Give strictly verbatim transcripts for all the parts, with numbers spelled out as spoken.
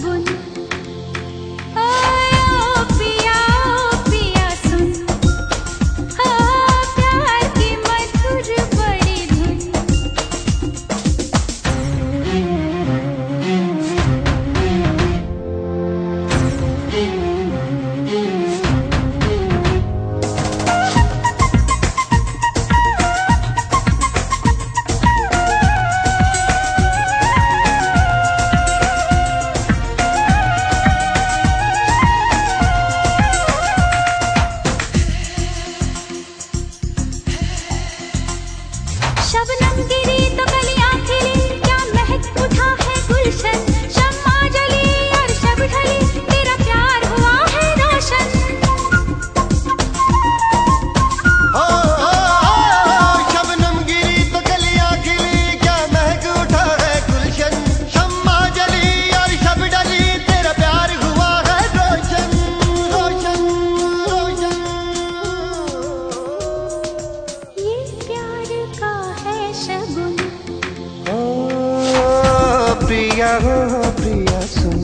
शगुन। ओ पिया ओ पिया सुन, ओ प्यार की मधुर बड़ी धुन। शबनम गिरी तो कलियां खिली, क्या महक उठा है गुलशन। शम्मा जली और शब ढली, तेरा प्यार हुआ है रोशन। ओ, ओ, ओ, शबनम गिरी तो कलियां खिली, क्या महक उठा है गुलशन। शम्मा जली और शब ढली, तेरा प्यार हुआ है रोशन, रोशन, रोशन। ये प्यार का है शगुन। ओ प्रिया हो प्रिया सुन,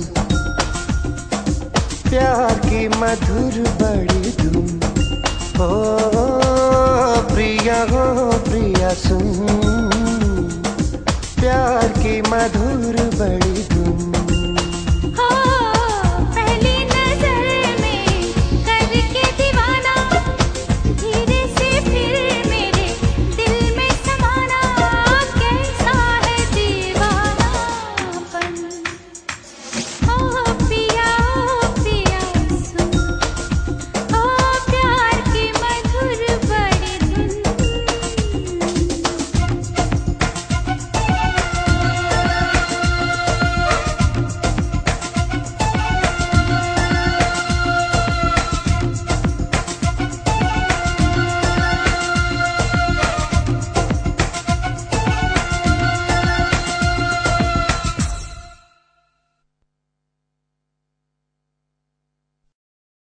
प्यार की मधुर बड़ी धुन। ओ प्रिया हो प्रिया सुन, प्यार की मधुर बड़ी धुन।